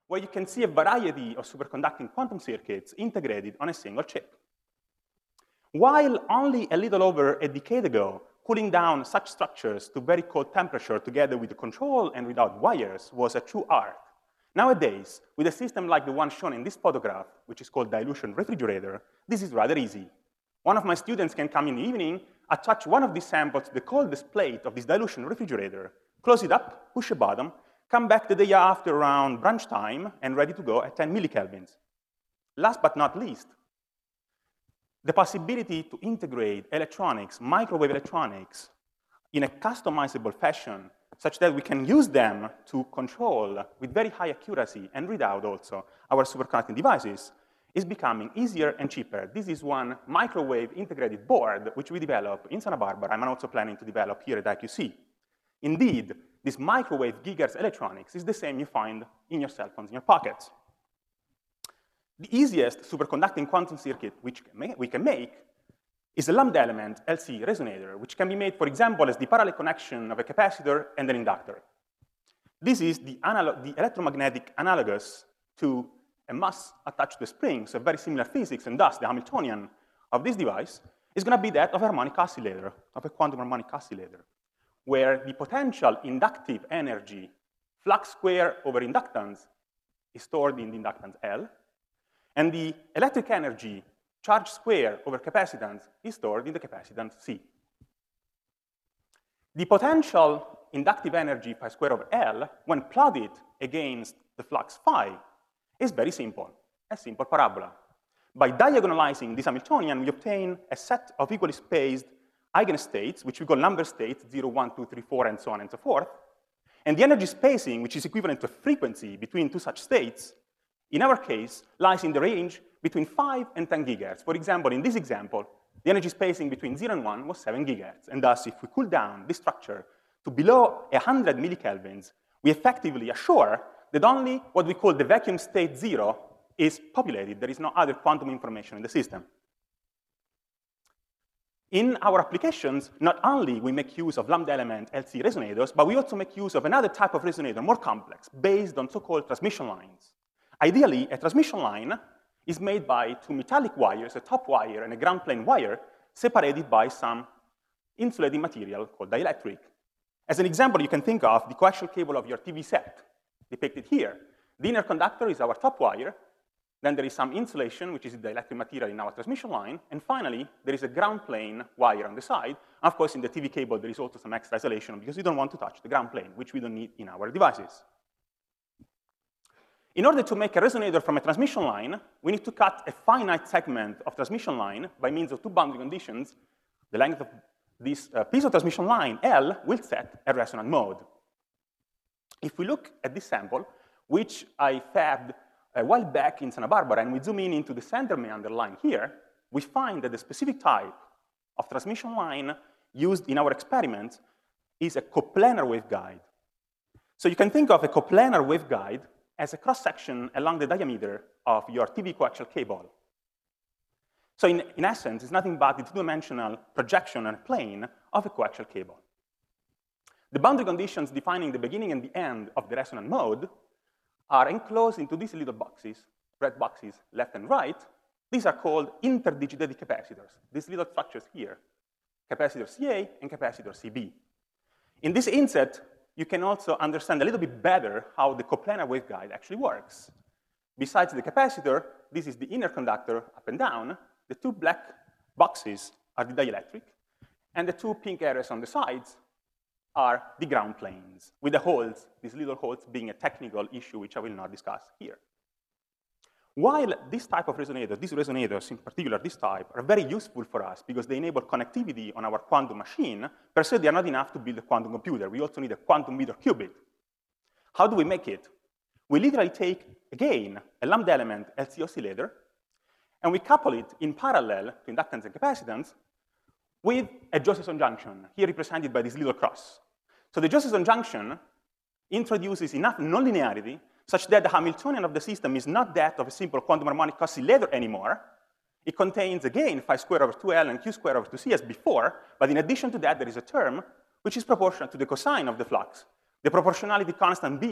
where you can see a variety of superconducting quantum circuits integrated on a single chip. While only a little over a decade ago, cooling down such structures to very cold temperature together with the control and without wires was a true art, nowadays, with a system like the one shown in this photograph, which is called dilution refrigerator, this is rather easy. One of my students can come in the evening, attach one of these samples to the coldest plate of this dilution refrigerator, close it up, push a button, come back the day after around brunch time, and ready to go at 10 millikelvins. Last but not least, the possibility to integrate electronics, microwave electronics, in a customizable fashion, such that we can use them to control with very high accuracy and read out also our superconducting devices, is becoming easier and cheaper. This is one microwave integrated board which we developed in Santa Barbara. I'm also planning to develop here at IQC. Indeed, this microwave gigahertz electronics is the same you find in your cell phones in your pockets. The easiest superconducting quantum circuit which we can make is a lambda element LC resonator, which can be made, for example, as the parallel connection of a capacitor and an inductor. This is the electromagnetic analogous to a mass attached to a spring, so very similar physics, and thus the Hamiltonian of this device is going to be that of a harmonic oscillator, of a quantum harmonic oscillator, where the potential inductive energy, flux square over inductance, is stored in the inductance L, and the electric energy, charge square over capacitance, is stored in the capacitance C. The potential inductive energy phi square over L, when plotted against the flux phi, is very simple, a simple parabola. By diagonalizing this Hamiltonian, we obtain a set of equally spaced eigenstates, which we call number states, 0, 1, 2, 3, 4, and so on and so forth. And the energy spacing, which is equivalent to a frequency between two such states, in our case, lies in the range between 5 and 10 gigahertz. For example, in this example, the energy spacing between 0 and 1 was 7 gigahertz. And thus, if we cool down this structure to below 100 millikelvins, we effectively assure that only what we call the vacuum state 0 is populated. There is no other quantum information in the system. In our applications, not only we make use of lambda element LC resonators, but we also make use of another type of resonator, more complex, based on so-called transmission lines. Ideally, a transmission line is made by two metallic wires, a top wire and a ground plane wire, separated by some insulating material called dielectric. As an example, you can think of the coaxial cable of your TV set, depicted here. The inner conductor is our top wire. Then there is some insulation, which is the dielectric material in our transmission line. And finally, there is a ground plane wire on the side. Of course, in the TV cable, there is also some extra isolation because you don't want to touch the ground plane, which we don't need in our devices. In order to make a resonator from a transmission line, we need to cut a finite segment of transmission line by means of two boundary conditions. The length of this piece of transmission line, L, will set a resonant mode. If we look at this sample, which I fabbed a while back in Santa Barbara, and we zoom in into the center meander line here, we find that the specific type of transmission line used in our experiment is a coplanar waveguide. So you can think of a coplanar waveguide as a cross-section along the diameter of your TV coaxial cable. So in essence, it's nothing but the two-dimensional projection on a plane of a coaxial cable. The boundary conditions defining the beginning and the end of the resonant mode are enclosed into these little boxes, red boxes left and right. These are called interdigitated capacitors, these little structures here, capacitor CA and capacitor CB. In this inset, you can also understand a little bit better how the coplanar waveguide actually works. Besides the capacitor, this is the inner conductor up and down. The two black boxes are the dielectric, and the two pink areas on the sides are the ground planes, with the holes, these little holes being a technical issue which I will not discuss here. While this type of resonator, these resonators, in particular this type, are very useful for us because they enable connectivity on our quantum machine, per se they are not enough to build a quantum computer. We also need a quantum meter qubit. How do we make it? We literally take, again, a lambda element LC oscillator, and we couple it in parallel to inductance and capacitance with a Josephson junction, here represented by this little cross. So the Josephson junction introduces enough nonlinearity such that the Hamiltonian of the system is not that of a simple quantum harmonic oscillator anymore. It contains, again, phi squared over 2L and Q squared over 2C as before, but in addition to that, there is a term which is proportional to the cosine of the flux, the proportionality constant being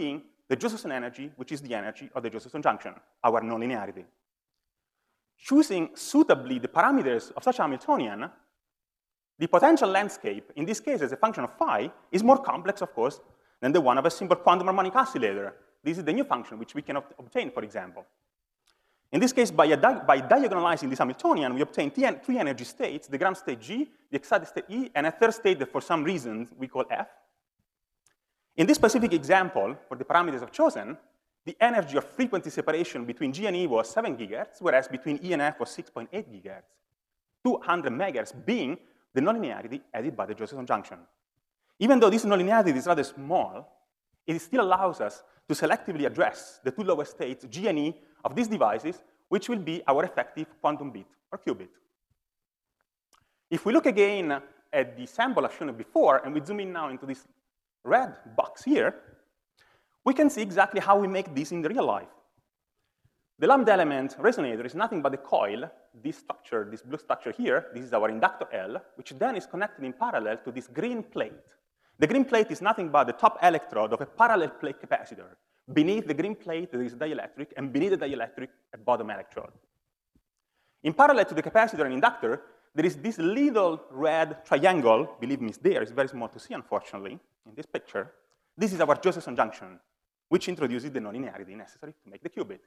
the Josephson energy, which is the energy of the Josephson junction, our nonlinearity. Choosing suitably the parameters of such a Hamiltonian, the potential landscape, in this case as a function of phi, is more complex, of course, than the one of a simple quantum harmonic oscillator. This is the new function which we can obtain, for example. In this case, by diagonalizing this Hamiltonian, we obtain three energy states, the ground state G, the excited state E, and a third state that for some reason we call F. In this specific example, for the parameters I've chosen, the energy of frequency separation between G and E was 7 gigahertz, whereas between E and F was 6.8 gigahertz, 200 megahertz being the nonlinearity added by the Josephson junction. Even though this nonlinearity is rather small, it still allows us to selectively address the two lowest states, G and E, of these devices, which will be our effective quantum bit or qubit. If we look again at the sample I've shown you before, and we zoom in now into this red box here, we can see exactly how we make this in the real life. The lambda element resonator is nothing but a coil, this structure, this blue structure here. This is our inductor L, which then is connected in parallel to this green plate. The green plate is nothing but the top electrode of a parallel plate capacitor. Beneath the green plate, there is a dielectric, and beneath the dielectric, a bottom electrode. In parallel to the capacitor and inductor, there is this little red triangle. Believe me, it's there. It's very small to see, unfortunately, in this picture. This is our Josephson junction, which introduces the nonlinearity necessary to make the qubit.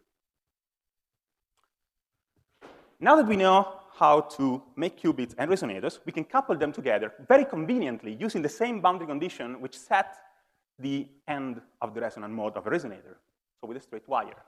Now that we know how to make qubits and resonators, we can couple them together very conveniently using the same boundary condition which set the end of the resonant mode of a resonator, so with a straight wire.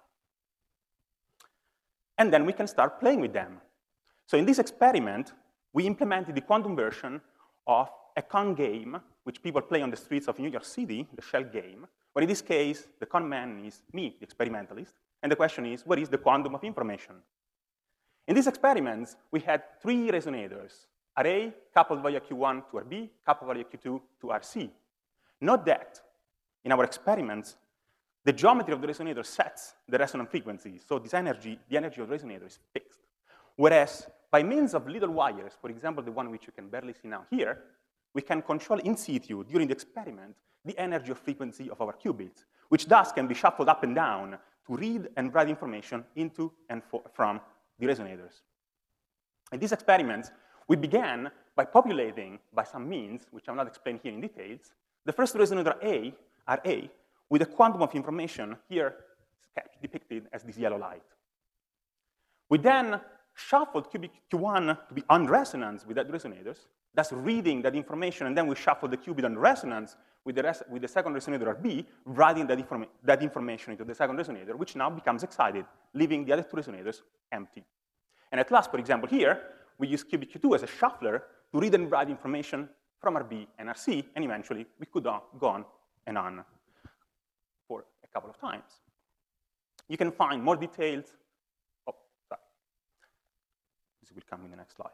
And then we can start playing with them. So in this experiment, we implemented the quantum version of a con game, which people play on the streets of New York City, the shell game, where in this case, the con man is me, the experimentalist, and the question is, what is the quantum of information? In these experiments, we had three resonators, RA coupled via Q1 to RB, coupled via Q2 to RC. Note that in our experiments, the geometry of the resonator sets the resonant frequency, so this energy, the energy of the resonator is fixed. Whereas by means of little wires, for example, the one which you can barely see now here, we can control in situ during the experiment the energy of frequency of our qubits, which thus can be shuffled up and down to read and write information into and from the resonators. In these experiments, we began by populating, by some means, which I'm not explaining here in details, the first resonator A, RA, with a quantum of information here depicted as this yellow light. We then shuffled qubit Q1 to be on resonance with that resonators, thus reading that information, and then we shuffled the qubit on resonance with the second resonator RB, writing that information into the second resonator, which now becomes excited, leaving the other two resonators empty. And at last, for example, here, we use qubit Q2 as a shuffler to read and write information from RB and RC, and eventually we could go on and on for a couple of times. You can find more details. Oh, sorry. This will come in the next slide.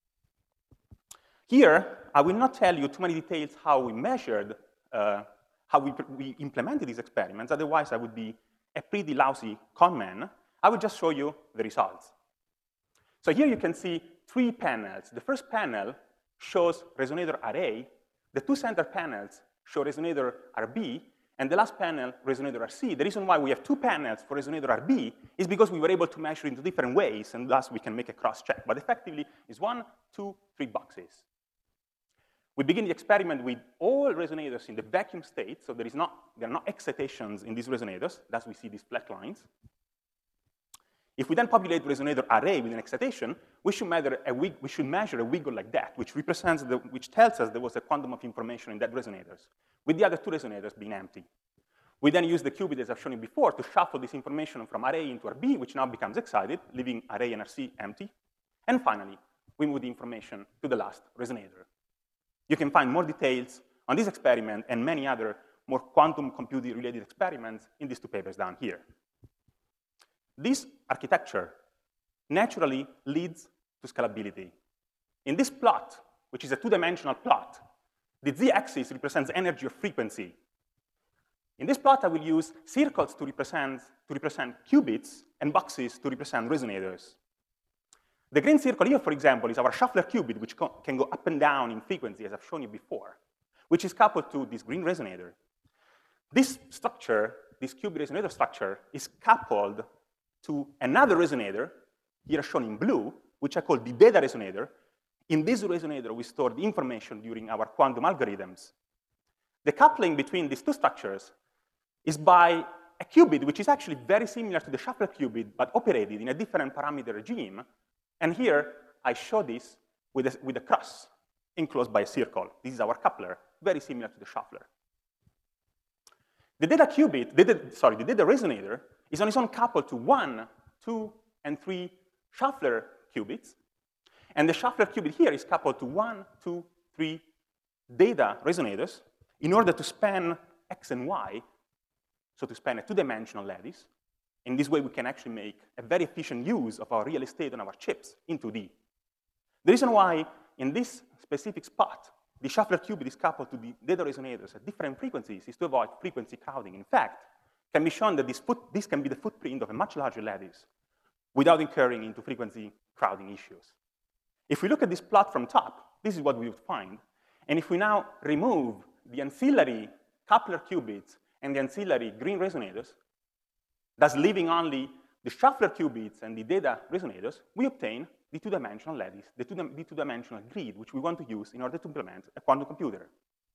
Here, I will not tell you too many details how we measured, how we implemented these experiments. Otherwise, I would be a pretty lousy con man. I will just show you the results. So here you can see three panels. The first panel shows resonator RA. The two center panels show resonator RB. And the last panel, resonator RC. The reason why we have two panels for resonator RB is because we were able to measure into different ways, and thus we can make a cross-check. But effectively, it's 1, 2, 3 boxes. We begin the experiment with all resonators in the vacuum state, so there are no excitations in these resonators. Thus, we see these flat lines. If we then populate resonator RA with an excitation, we should measure a wiggle like that, which tells us there was a quantum of information in that resonators, with the other two resonators being empty. We then use the qubit, as I've shown you before, to shuffle this information from RA into RB, which now becomes excited, leaving RA and RC empty. And finally, we move the information to the last resonator. You can find more details on this experiment and many other more quantum computing-related experiments in these two papers down here. This architecture naturally leads to scalability. In this plot, which is a two-dimensional plot, the z-axis represents energy or frequency. In this plot, I will use circles to represent qubits and boxes to represent resonators. The green circle here, for example, is our shuffler qubit, which can go up and down in frequency, as I've shown you before, which is coupled to this green resonator. This structure this qubit resonator structure is coupled to another resonator, here shown in blue, which I call the data resonator. In this resonator, we store the information during our quantum algorithms. The coupling between these two structures is by a qubit, which is actually very similar to the Shuffler qubit, but operated in a different parameter regime. And here, I show this with a cross enclosed by a circle. This is our coupler, very similar to the Shuffler. The data qubit, the data resonator is on its own coupled to 1, 2, and 3 Shuffler qubits. And the Shuffler qubit here is coupled to 1, 2, 3 data resonators in order to span X and Y, so to span a two-dimensional lattice. In this way, we can actually make a very efficient use of our real estate on our chips in 2D. The reason why in this specific spot, the Shuffler qubit is coupled to the data resonators at different frequencies is to avoid frequency crowding. In fact, it can be shown that this can be the footprint of a much larger lattice without incurring into frequency crowding issues. If we look at this plot from top, this is what we would find. And if we now remove the ancillary coupler qubits and the ancillary green resonators, thus leaving only the Shuffler qubits and the data resonators, we obtain the two-dimensional lattice, the two-dimensional grid, which we want to use in order to implement a quantum computer.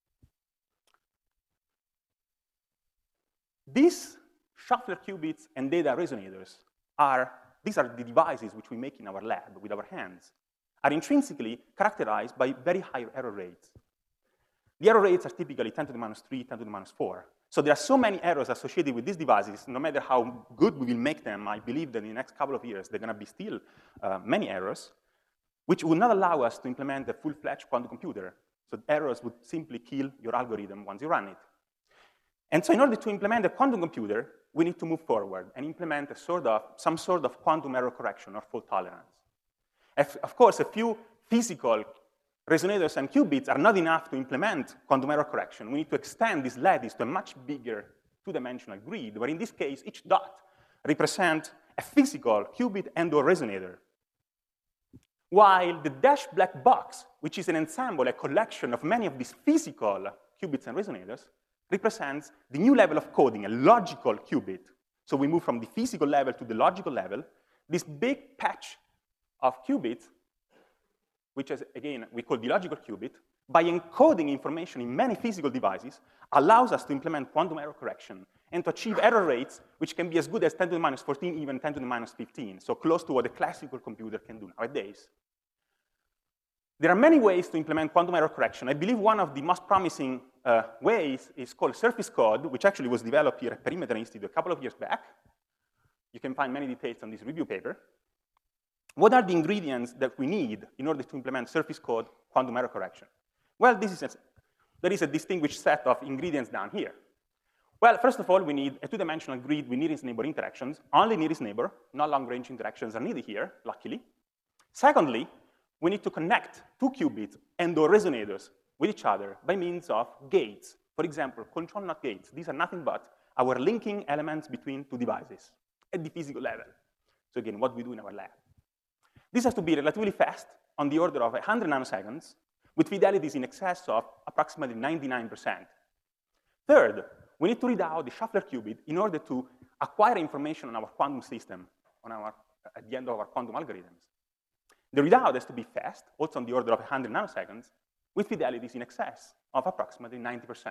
These Shuffler qubits and data resonators these are the devices which we make in our lab with our hands, are intrinsically characterized by very high error rates. The error rates are typically 10 to the minus 3, 10 to the minus 4. So there are so many errors associated with these devices, no matter how good we will make them, I believe that in the next couple of years, there are going to be still many errors, which will not allow us to implement a full-fledged quantum computer. So errors would simply kill your algorithm once you run it. And so in order to implement a quantum computer, we need to move forward and implement some sort of quantum error correction or fault tolerance. Of course, a few physical resonators and qubits are not enough to implement quantum error correction. We need to extend this lattice to a much bigger two-dimensional grid, where in this case, each dot represents a physical qubit and/or resonator. While the dashed black box, which is an ensemble, a collection of many of these physical qubits and resonators, represents the new level of coding, a logical qubit. So we move from the physical level to the logical level. This big patch of qubits, which is, again, we call the logical qubit, by encoding information in many physical devices, allows us to implement quantum error correction and to achieve error rates which can be as good as 10 to the minus 14, even 10 to the minus 15, so close to what a classical computer can do nowadays. There are many ways to implement quantum error correction. I believe one of the most promising ways is called surface code, which actually was developed here at Perimeter Institute a couple of years back. You can find many details on this review paper. What are the ingredients that we need in order to implement surface code quantum error correction? Well, there is a distinguished set of ingredients down here. Well, first of all, we need a two-dimensional grid with nearest neighbor interactions. Only nearest neighbor, no long-range interactions are needed here, luckily. Secondly, we need to connect two qubits and/or resonators with each other by means of gates. For example, control NOT gates. These are nothing but our linking elements between two devices at the physical level. So again, what we do in our lab. This has to be relatively fast, on the order of 100 nanoseconds, with fidelities in excess of approximately 99%. Third, we need to read out the Shuffler qubit in order to acquire information on our quantum system, at the end of our quantum algorithms. The readout has to be fast, also on the order of 100 nanoseconds, with fidelities in excess of approximately 90%.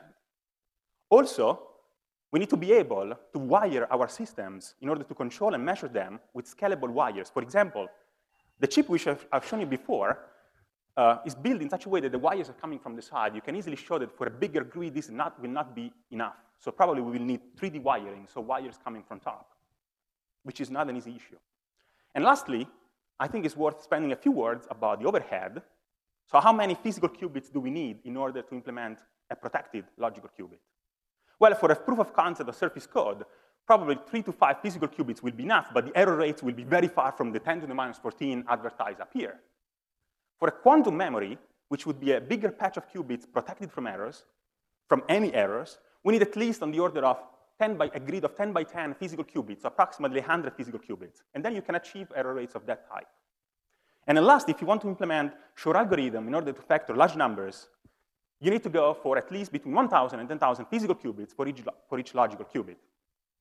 Also, we need to be able to wire our systems in order to control and measure them with scalable wires. For example, the chip which I've shown you before is built in such a way that the wires are coming from the side. You can easily show that for a bigger grid, this will not be enough. So probably we will need 3D wiring, so wires coming from top, which is not an easy issue. And lastly, I think it's worth spending a few words about the overhead. So how many physical qubits do we need in order to implement a protected logical qubit? Well, for a proof of concept of surface code, probably 3 to 5 physical qubits will be enough, but the error rates will be very far from the 10 to the minus 14 advertised up here. For a quantum memory, which would be a bigger patch of qubits protected from errors, from any errors, we need at least on the order of a grid of 10 by 10 physical qubits, so approximately 100 physical qubits. And then you can achieve error rates of that type. And then last, if you want to implement Shor algorithm in order to factor large numbers, you need to go for at least between 1,000 and 10,000 physical qubits for each logical qubit.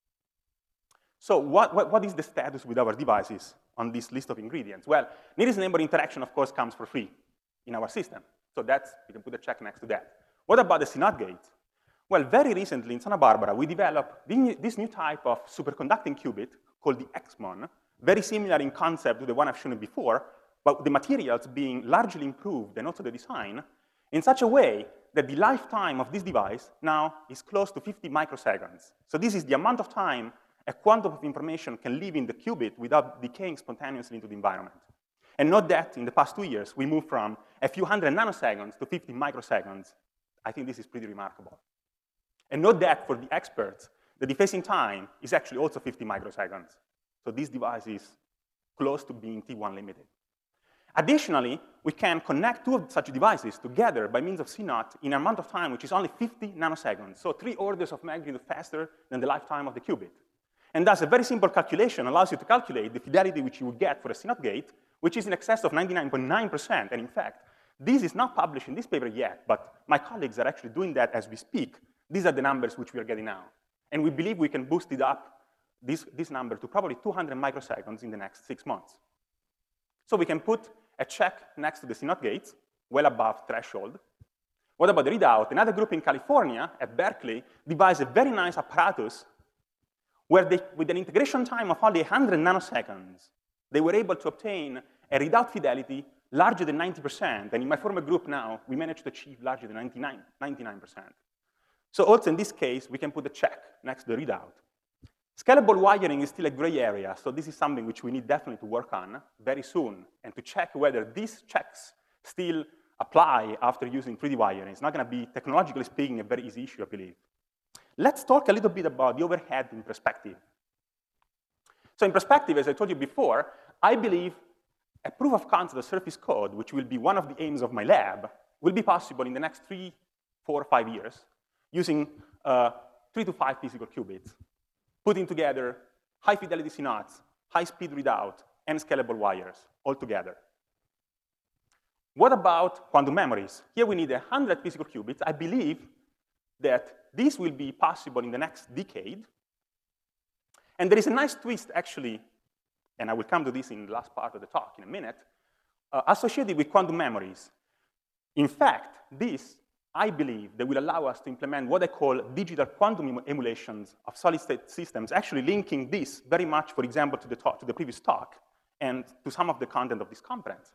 So what is the status with our devices on this list of ingredients? Well, nearest neighbor interaction, of course, comes for free in our system. So you can put a check next to that. What about the CNOT gate? Well, very recently in Santa Barbara, we developed this new type of superconducting qubit called the XMON, very similar in concept to the one I've shown you before, but the materials being largely improved and also the design in such a way that the lifetime of this device now is close to 50 microseconds. So this is the amount of time a quantum of information can live in the qubit without decaying spontaneously into the environment. And note that in the past 2 years, we moved from a few hundred nanoseconds to 50 microseconds. I think this is pretty remarkable. And note that for the experts, the defacing time is actually also 50 microseconds. So this device is close to being T1 limited. Additionally, we can connect two of such devices together by means of CNOT in an amount of time which is only 50 nanoseconds, so 3 orders of magnitude faster than the lifetime of the qubit. And thus, a very simple calculation allows you to calculate the fidelity which you would get for a CNOT gate, which is in excess of 99.9%. And in fact, this is not published in this paper yet, but my colleagues are actually doing that as we speak. These are the numbers which we are getting now. And we believe we can boost it up, this number, to probably 200 microseconds in the next 6 months. So we can put a check next to the CNOT gates, well above threshold. What about the readout? Another group in California, at Berkeley, devised a very nice apparatus where they, with an integration time of only 100 nanoseconds, they were able to obtain a readout fidelity larger than 90%. And in my former group now, we managed to achieve larger than 99%. So also in this case, we can put a check next to the readout. Scalable wiring is still a gray area, so this is something which we need definitely to work on very soon, and to check whether these checks still apply after using 3D wiring. It's not going to be, technologically speaking, a very easy issue, I believe. Let's talk a little bit about the overhead in perspective. So in perspective, as I told you before, I believe a proof of concept of surface code, which will be one of the aims of my lab, will be possible in the next 3, 4, 5 years using 3 to 5 physical qubits, putting together high-fidelity CNOTs, high-speed readout, and scalable wires all together. What about quantum memories? Here we need 100 physical qubits. I believe that this will be possible in the next decade. And there is a nice twist, actually, and I will come to this in the last part of the talk in a minute, associated with quantum memories. In fact, this, I believe, that will allow us to implement what I call digital quantum emulations of solid-state systems, actually linking this very much, for example, to the previous talk and to some of the content of this conference.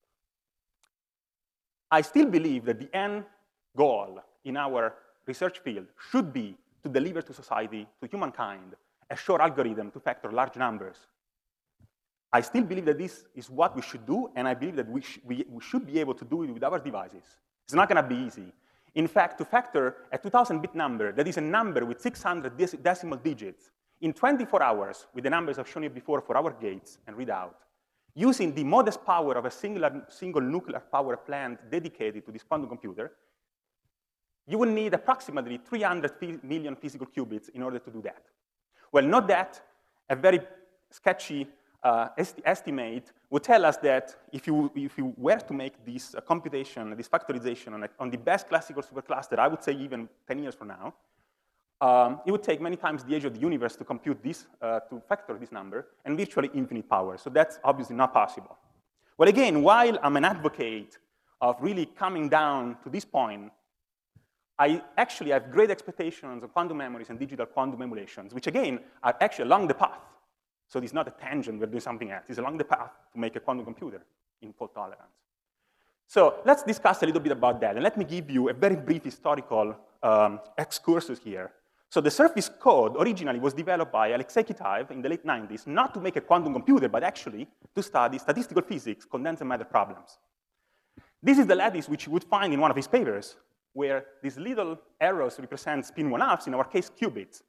I still believe that the end goal in our research field should be to deliver to society, to humankind, a sure algorithm to factor large numbers. I still believe that this is what we should do, and I believe that we should be able to do it with our devices. It's not going to be easy. In fact, to factor a 2,000-bit number, that is a number with 600 decimal digits, in 24 hours, with the numbers I've shown you before for our gates and readout, using the modest power of a single nuclear power plant dedicated to this quantum computer, you will need approximately 300 million physical qubits in order to do that. Well, note that a very sketchy estimate would tell us that if you were to make this computation, this factorization on the best classical supercluster, I would say even 10 years from now, it would take many times the age of the universe to compute this, to factor this number, and virtually infinite power. So that's obviously not possible. Well, again, while I'm an advocate of really coming down to this point, I actually have great expectations of quantum memories and digital quantum emulations, which again are actually along the path. So it's not a tangent, we're doing something else. It's along the path to make a quantum computer in fault tolerance. So let's discuss a little bit about that. And let me give you a very brief historical excursus here. So the surface code originally was developed by Alexei Kitaev in the late 90s, not to make a quantum computer, but actually to study statistical physics, condensed matter problems. This is the lattice which you would find in one of his papers, where these little arrows represent spin 1/2, in our case, qubits.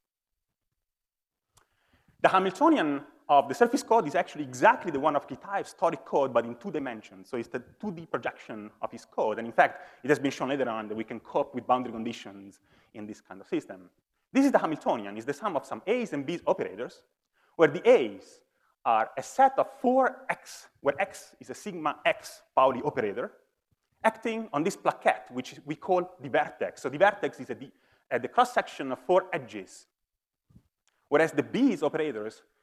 The Hamiltonian of the surface code is actually exactly the one of Kitaev's toric code, but in 2 dimensions. So it's the 2D projection of his code. And in fact, it has been shown later on that we can cope with boundary conditions in this kind of system. This is the Hamiltonian. It's the sum of some A's and B's operators, where the A's are a set of 4x, where x is a sigma x Pauli operator, acting on this plaquette, which we call the vertex. So the vertex is at the cross-section of 4 edges, whereas the B's operators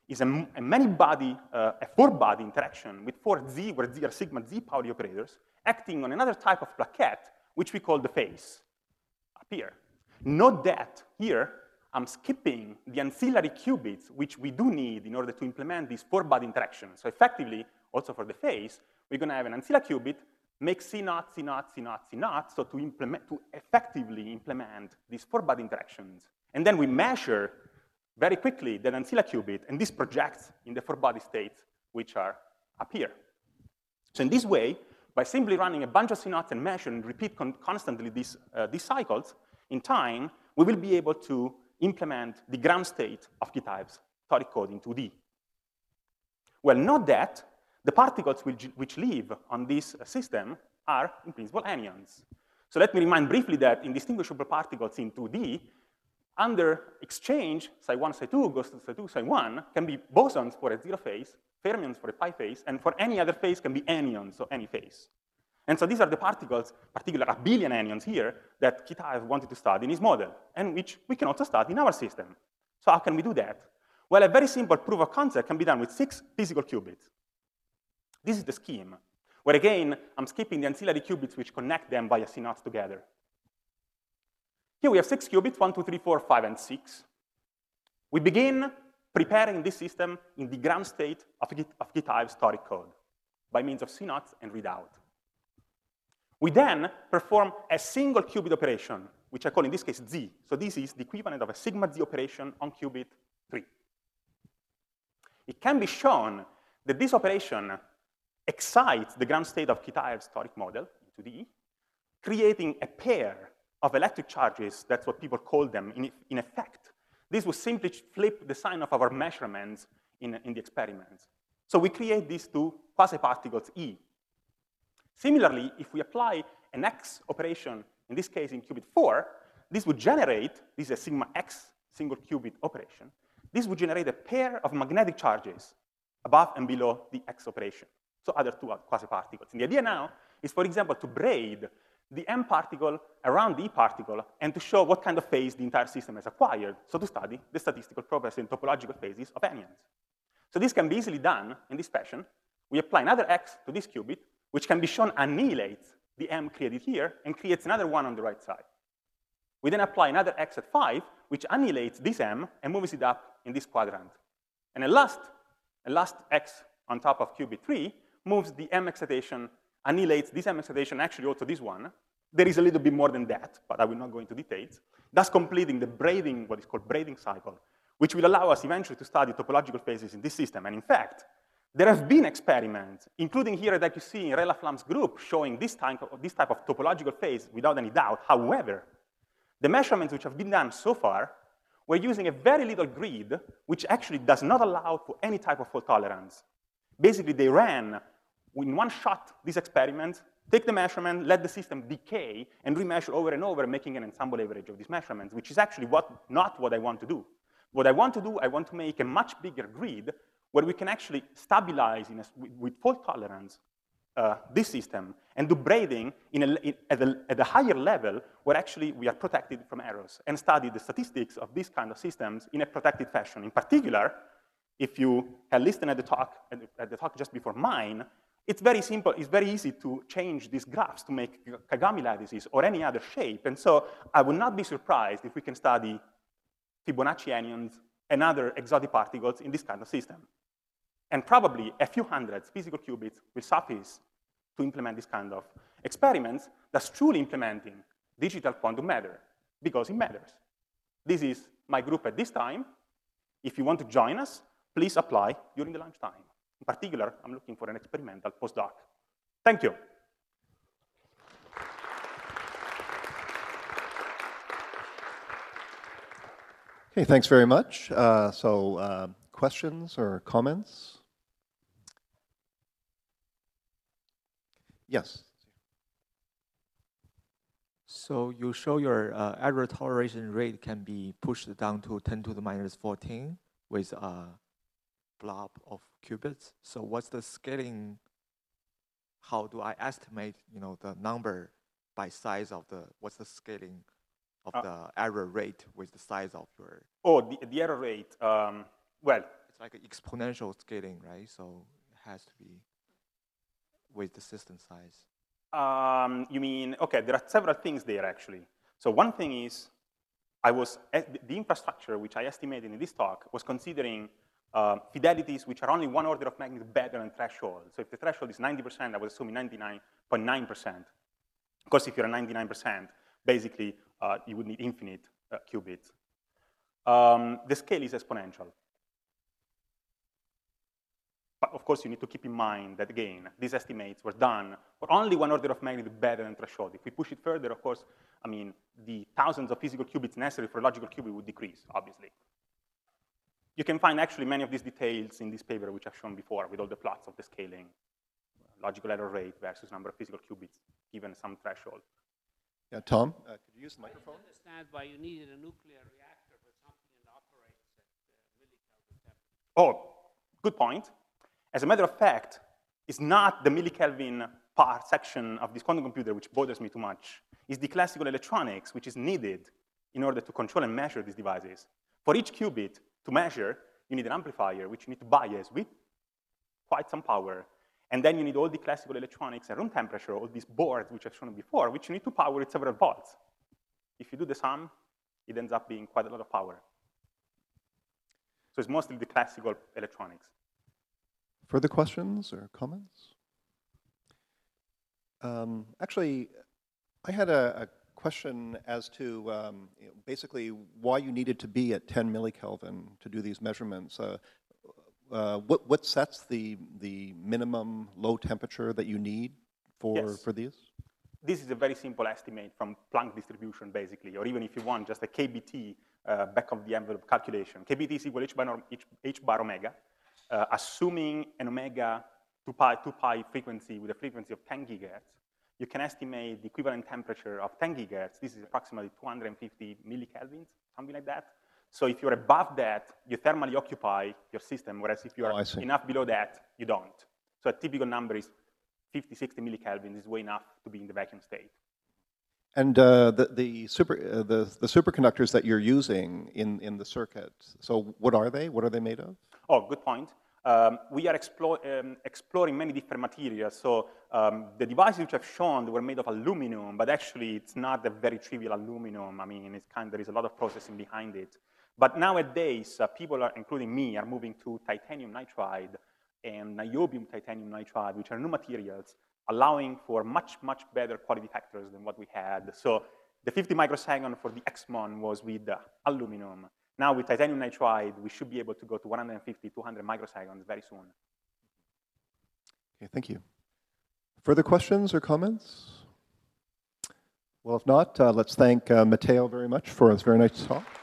is a many-body, a four-body interaction with four z, where z are sigma z Pauli operators, acting on another type of plaquette, which we call the phase, up here. Note that here, I'm skipping the ancillary qubits, which we do need in order to implement these four-body interactions. So effectively, also for the phase, we're going to have an ancillary qubit, make C naught, C naught, C naught, C naught, so to effectively implement these four-body interactions. And then we measure very quickly the ancillary qubit, and this projects in the four-body states, which are up here. So in this way, by simply running a bunch of C naughts and measure and repeat constantly these cycles, in time, we will be able to implement the ground state of Kitaev's toric code in 2D. Well, note that the particles which live on this system are, in principle, anyons. So let me remind briefly that indistinguishable particles in 2D, under exchange, psi1, psi2 goes to psi2, psi1, can be bosons for a zero phase, fermions for a pi phase, and for any other phase can be anyons, so any phase. And so these are the particles, particularly abelian anyons here, that Kitaev wanted to study in his model, and which we can also study in our system. So how can we do that? Well, a very simple proof of concept can be done with 6 physical qubits. This is the scheme, where again, I'm skipping the ancillary qubits which connect them via C naughts together. Here we have 6 qubits, 1, 2, 3, 4, 5, and 6. We begin preparing this system in the ground state of Kitaev's toric code by means of C naughts and readout. We then perform a single qubit operation, which I call in this case Z. So this is the equivalent of a sigma Z operation on qubit 3. It can be shown that this operation excites the ground state of Kitaev's toric model in 2D, creating a pair of electric charges. That's what people call them in effect. This will simply flip the sign of our measurements in the experiments. So we create these two quasi-particles E. Similarly, if we apply an X operation, in this case in qubit 4, this would generate, this is a sigma X single qubit operation, this would generate a pair of magnetic charges above and below the X operation, so other two quasi-particles. And the idea now is, for example, to braid the M particle around the E particle and to show what kind of phase the entire system has acquired, so to study the statistical properties and topological phases of anyons. So this can be easily done in this fashion. We apply another X to this qubit, which can be shown annihilates the M created here and creates another one on the right side. We then apply another X at 5, which annihilates this M and moves it up in this quadrant. And a last X on top of qubit 3 moves the M excitation, annihilates this M excitation, actually also this one. There is a little bit more than that, but I will not go into details, thus completing the braiding, what is called braiding cycle, which will allow us eventually to study topological phases in this system. And in fact, there have been experiments, including here that you see in Rela Flam's group, showing this type of topological phase without any doubt. However, the measurements which have been done so far were using a very little grid, which actually does not allow for any type of fault tolerance. Basically, they ran in one shot these experiments, take the measurement, let the system decay, and remeasure over and over, making an ensemble average of these measurements, which is actually not what I want to do. What I want to do, I want to make a much bigger grid where we can actually stabilize with fault tolerance this system and do braiding at a higher level where actually we are protected from errors and study the statistics of these kind of systems in a protected fashion. In particular, if you had listened at the talk just before mine, it's very simple. It's very easy to change these graphs to make Kagami lattices or any other shape. And so I would not be surprised if we can study Fibonacci anyons and other exotic particles in this kind of system. And probably a few hundred physical qubits will suffice to implement this kind of experiments that's truly implementing digital quantum matter, because it matters. This is my group at this time. If you want to join us, please apply during the lunchtime. In particular, I'm looking for an experimental postdoc. Thank you. Okay, thanks very much. Questions or comments? Yes. So you show your error toleration rate can be pushed down to 10 to the minus 14 with a blob of qubits. So what's the scaling? How do I estimate, the number by size of what's the scaling of the error rate with the size of your? Oh, the error rate. Well, like an exponential scaling, right? So it has to be with the system size. You mean, okay, there are several things there, actually. So one thing is, the infrastructure which I estimated in this talk was considering fidelities which are only one order of magnitude better than threshold. So if the threshold is 90%, I was assuming 99.9%. Of course, if you're at 99%, basically, you would need infinite qubits. The scale is exponential. But of course, you need to keep in mind that, again, these estimates were done for only one order of magnitude better than threshold. If we push it further, of course, I mean, the thousands of physical qubits necessary for a logical qubit would decrease, obviously. You can find actually many of these details in this paper, which I've shown before, with all the plots of the scaling, logical error rate versus number of physical qubits, given some threshold. Yeah, Tom, could you use the microphone? I don't understand why you needed a nuclear reactor for something that operates at millikelvin temperature. Oh, good point. As a matter of fact, it's not the millikelvin part section of this quantum computer which bothers me too much. It's the classical electronics which is needed in order to control and measure these devices. For each qubit to measure, you need an amplifier, which you need to bias with quite some power. And then you need all the classical electronics at room temperature, all these boards which I've shown before, which you need to power at several volts. If you do the sum, it ends up being quite a lot of power. So it's mostly the classical electronics. Further questions or comments? Actually, I had a question as to basically why you needed to be at 10 millikelvin to do these measurements. What sets the minimum low temperature that you need for these? This is a very simple estimate from Planck distribution, basically, or even if you want, just a KBT back of the envelope calculation. KBT is equal to h bar omega, assuming an omega 2 pi frequency with a frequency of 10 gigahertz. You can estimate the equivalent temperature of 10 gigahertz. This is approximately 250 millikelvins, something like that. So if you're above that, you thermally occupy your system, whereas if you're enough below that, you don't. So a typical number is 50, 60 millikelvins is way enough to be in the vacuum state. And the superconductors that you're using in the circuit, so what are they? What are they made of? Oh, good point. We are exploring many different materials. So the devices which I've shown, they were made of aluminum, but actually it's not a very trivial aluminum. I mean, there is a lot of processing behind it. But nowadays, people, including me, are moving to titanium nitride and niobium titanium nitride, which are new materials, allowing for much, much better quality factors than what we had. So the 50 microsecond for the XMON was with aluminum. Now with titanium nitride, we should be able to go to 150, 200 microseconds very soon. Okay, thank you. Further questions or comments? Well, if not, let's thank Matteo very much for his very nice talk.